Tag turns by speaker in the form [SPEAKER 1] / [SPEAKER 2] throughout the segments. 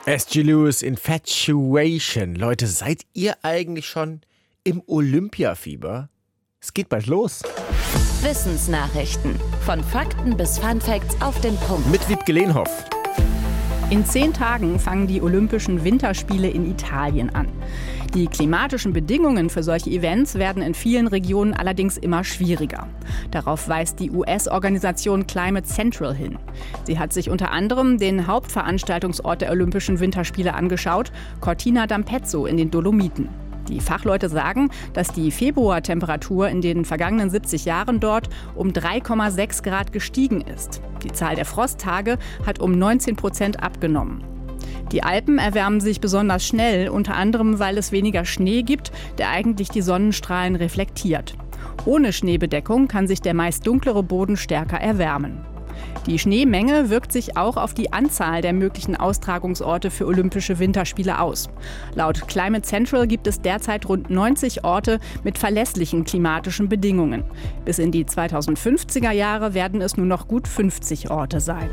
[SPEAKER 1] S.G. Lewis, Infatuation. Leute, seid ihr eigentlich schon im Olympiafieber? Es geht bald los.
[SPEAKER 2] Wissensnachrichten. Von Fakten bis Funfacts auf den Punkt.
[SPEAKER 1] Mit Wiebke Lehnhoff.
[SPEAKER 3] In 10 Tagen fangen die Olympischen Winterspiele in Italien an. Die klimatischen Bedingungen für solche Events werden in vielen Regionen allerdings immer schwieriger. Darauf weist die US-Organisation Climate Central hin. Sie hat sich unter anderem den Hauptveranstaltungsort der Olympischen Winterspiele angeschaut, Cortina d'Ampezzo in den Dolomiten. Die Fachleute sagen, dass die Februartemperatur in den vergangenen 70 Jahren dort um 3,6 Grad gestiegen ist. Die Zahl der Frosttage hat um 19% abgenommen. Die Alpen erwärmen sich besonders schnell, unter anderem, weil es weniger Schnee gibt, der eigentlich die Sonnenstrahlen reflektiert. Ohne Schneebedeckung kann sich der meist dunklere Boden stärker erwärmen. Die Schneemenge wirkt sich auch auf die Anzahl der möglichen Austragungsorte für Olympische Winterspiele aus. Laut Climate Central gibt es derzeit rund 90 Orte mit verlässlichen klimatischen Bedingungen. Bis in die 2050er Jahre werden es nur noch gut 50 Orte sein.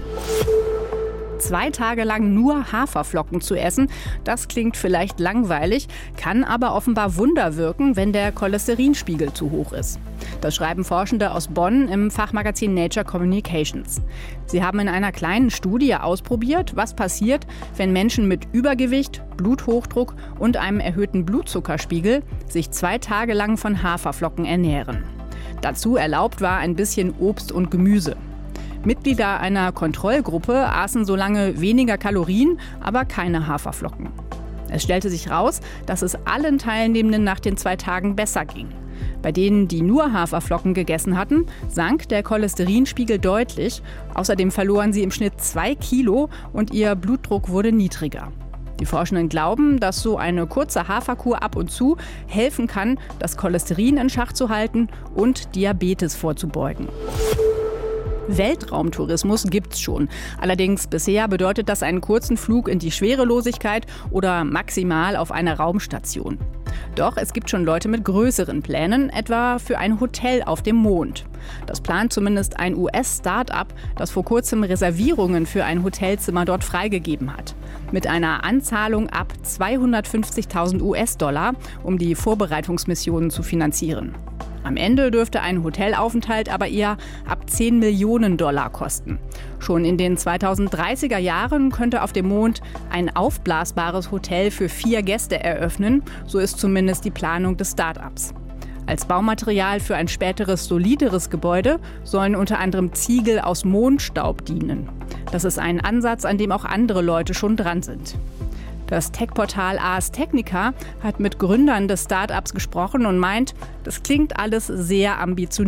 [SPEAKER 3] 2 Tage lang nur Haferflocken zu essen, das klingt vielleicht langweilig, kann aber offenbar Wunder wirken, wenn der Cholesterinspiegel zu hoch ist. Das schreiben Forschende aus Bonn im Fachmagazin Nature Communications. Sie haben in einer kleinen Studie ausprobiert, was passiert, wenn Menschen mit Übergewicht, Bluthochdruck und einem erhöhten Blutzuckerspiegel sich 2 Tage lang von Haferflocken ernähren. Dazu erlaubt war ein bisschen Obst und Gemüse. Mitglieder einer Kontrollgruppe aßen so lange weniger Kalorien, aber keine Haferflocken. Es stellte sich raus, dass es allen Teilnehmenden nach den 2 Tagen besser ging. Bei denen, die nur Haferflocken gegessen hatten, sank der Cholesterinspiegel deutlich. Außerdem verloren sie im Schnitt 2 Kilo und ihr Blutdruck wurde niedriger. Die Forschenden glauben, dass so eine kurze Haferkur ab und zu helfen kann, das Cholesterin in Schach zu halten und Diabetes vorzubeugen. Weltraumtourismus gibt's schon. Allerdings bisher bedeutet das einen kurzen Flug in die Schwerelosigkeit oder maximal auf eine Raumstation. Doch es gibt schon Leute mit größeren Plänen, etwa für ein Hotel auf dem Mond. Das plant zumindest ein US-Start-up, das vor kurzem Reservierungen für ein Hotelzimmer dort freigegeben hat. Mit einer Anzahlung ab 250.000 US-Dollar, um die Vorbereitungsmissionen zu finanzieren. Am Ende dürfte ein Hotelaufenthalt aber eher ab 10 Millionen Dollar kosten. Schon in den 2030er Jahren könnte auf dem Mond ein aufblasbares Hotel für 4 Gäste eröffnen, so ist zumindest die Planung des Start-ups. Als Baumaterial für ein späteres, solideres Gebäude sollen unter anderem Ziegel aus Mondstaub dienen. Das ist ein Ansatz, an dem auch andere Leute schon dran sind. Das Tech-Portal Ars Technica hat mit Gründern des Start-ups gesprochen und meint, das klingt alles sehr ambitioniert.